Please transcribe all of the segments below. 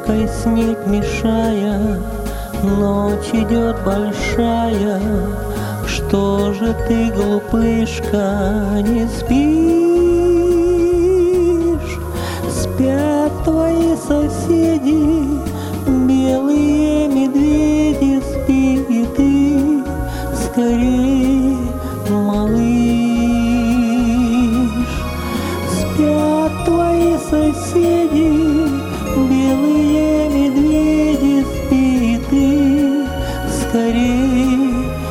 Ложкой снег мешая, ночь идет большая. Что же ты, глупышка, не спишь? Спят твои соседи, белые медведи, спи и ты скорее, малыш. Спят твои соседи, белые медведи, спи и ты скорее,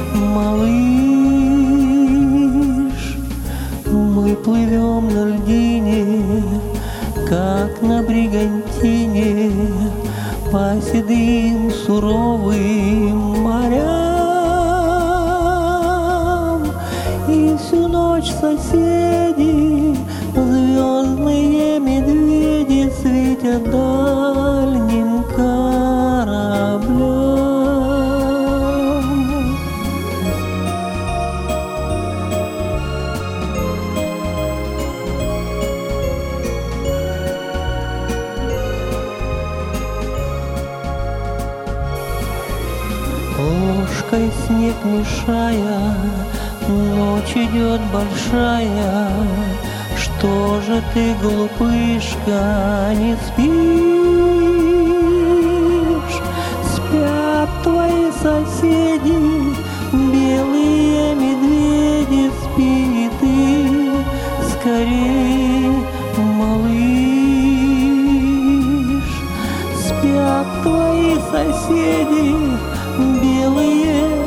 малыш. Мы плывем на льдине, как на бригантине, по седым суровым морям. И всю ночь соседи, звездные медведи, светят дальним кораблям. Ложкой снег мешая, ночь идет большая. Что же ты, глупышка, не спишь? Спят твои соседи, белые медведи, спи и ты скорее, малыш. Спят твои соседи, белые